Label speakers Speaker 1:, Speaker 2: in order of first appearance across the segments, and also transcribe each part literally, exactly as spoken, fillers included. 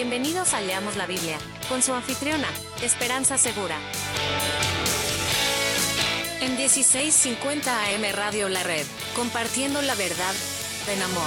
Speaker 1: Bienvenidos a Leamos la Biblia, con su anfitriona, Esperanza Segura. En dieciséis cincuenta A M Radio La Red, compartiendo la verdad en amor.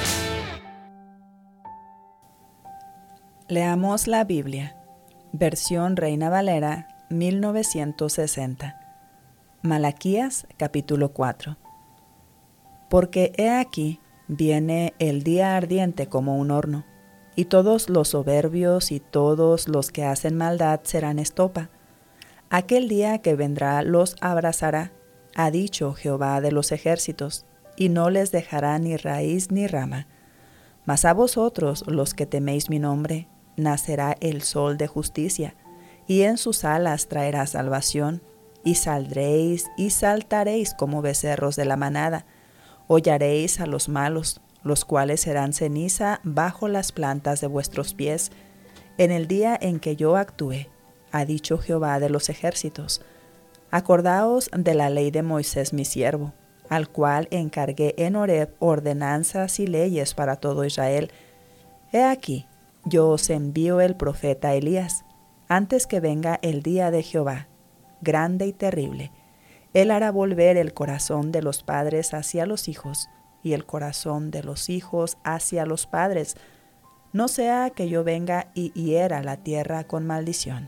Speaker 2: Leamos la Biblia, versión Reina Valera, mil novecientos sesenta. Malaquías, capítulo cuatro. Porque he aquí, viene el día ardiente como un horno, y todos los soberbios y todos los que hacen maldad serán estopa. Aquel día que vendrá los abrazará, ha dicho Jehová de los ejércitos, y no les dejará ni raíz ni rama. Mas a vosotros, los que teméis mi nombre, nacerá el sol de justicia, y en sus alas traerá salvación, y saldréis y saltaréis como becerros de la manada. Hollaréis a los malos, los cuales serán ceniza bajo las plantas de vuestros pies, en el día en que yo actúe, ha dicho Jehová de los ejércitos. Acordaos de la ley de Moisés mi siervo, al cual encargué en Horeb ordenanzas y leyes para todo Israel. He aquí, yo os envío el profeta Elías, antes que venga el día de Jehová, grande y terrible. Él hará volver el corazón de los padres hacia los hijos, y el corazón de los hijos hacia los padres, no sea que yo venga y hiera la tierra con maldición.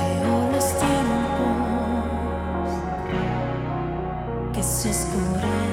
Speaker 3: Se escurecen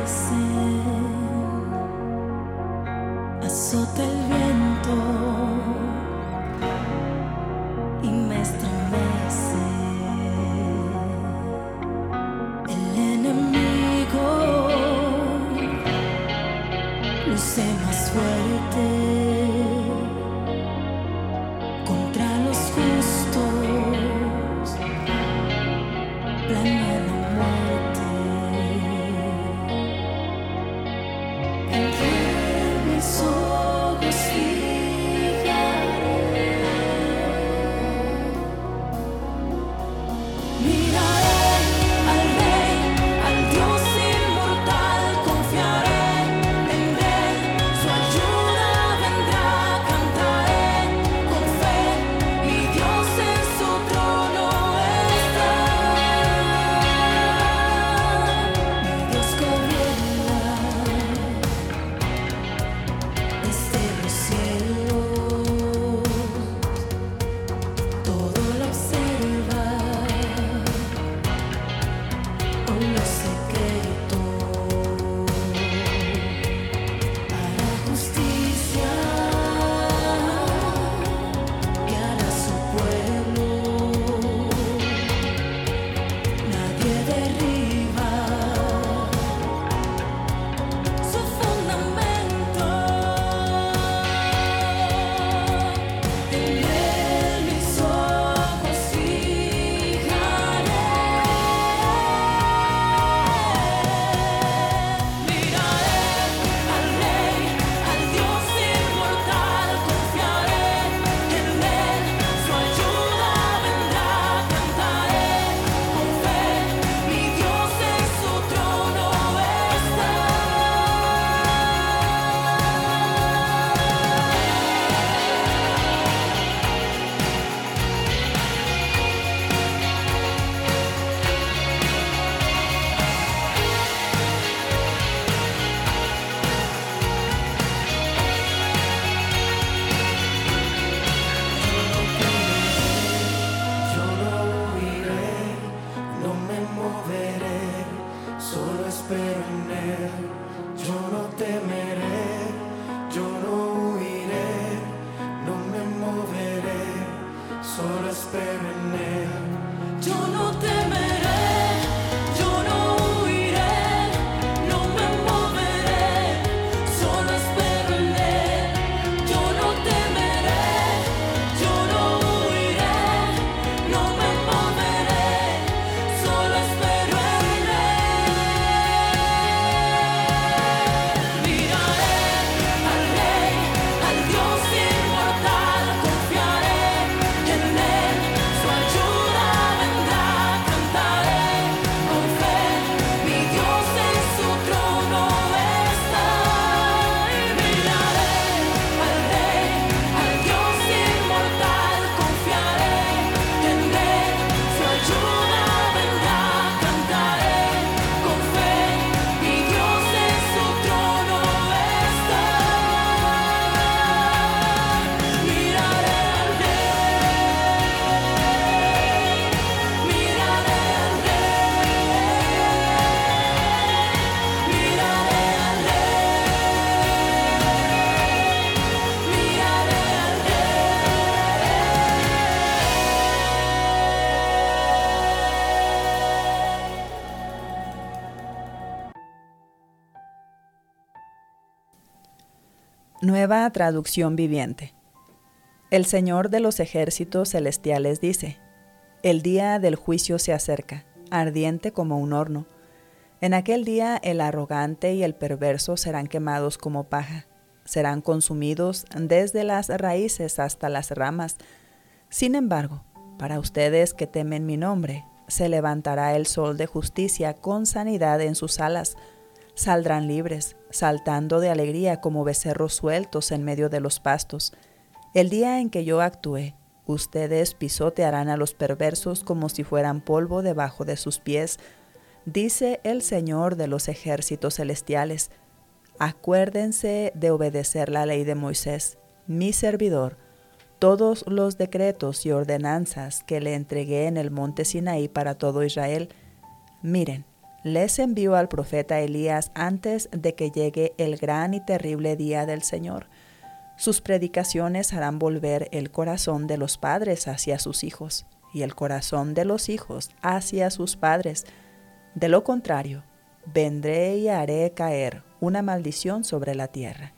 Speaker 2: Nueva traducción viviente. El Señor de los ejércitos celestiales dice: el día del juicio se acerca, ardiente como un horno. En aquel día el arrogante y el perverso serán quemados como paja, serán consumidos desde las raíces hasta las ramas. Sin embargo, para ustedes que temen mi nombre, se levantará el sol de justicia con sanidad en sus alas. Saldrán libres, saltando de alegría como becerros sueltos en medio de los pastos. El día en que yo actúe, ustedes pisotearán a los perversos como si fueran polvo debajo de sus pies, dice el Señor de los ejércitos celestiales. Acuérdense de obedecer la ley de Moisés, mi servidor, todos los decretos y ordenanzas que le entregué en el monte Sinaí para todo Israel. Miren, les envío al profeta Elías antes de que llegue el gran y terrible día del Señor. Sus predicaciones harán volver el corazón de los padres hacia sus hijos y el corazón de los hijos hacia sus padres. De lo contrario, vendré y haré caer una maldición sobre la tierra.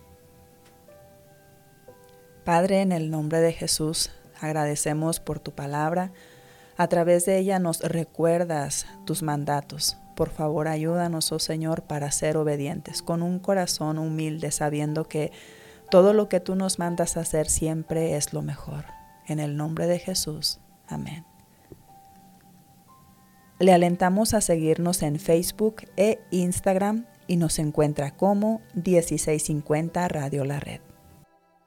Speaker 2: Padre, en el nombre de Jesús, agradecemos por tu palabra. A través de ella nos recuerdas tus mandatos. Por favor, ayúdanos, oh Señor, para ser obedientes, con un corazón humilde, sabiendo que todo lo que tú nos mandas a hacer siempre es lo mejor. En el nombre de Jesús. Amén. Le alentamos a seguirnos en Facebook e Instagram y nos encuentra como dieciséis cincuenta Radio La Red.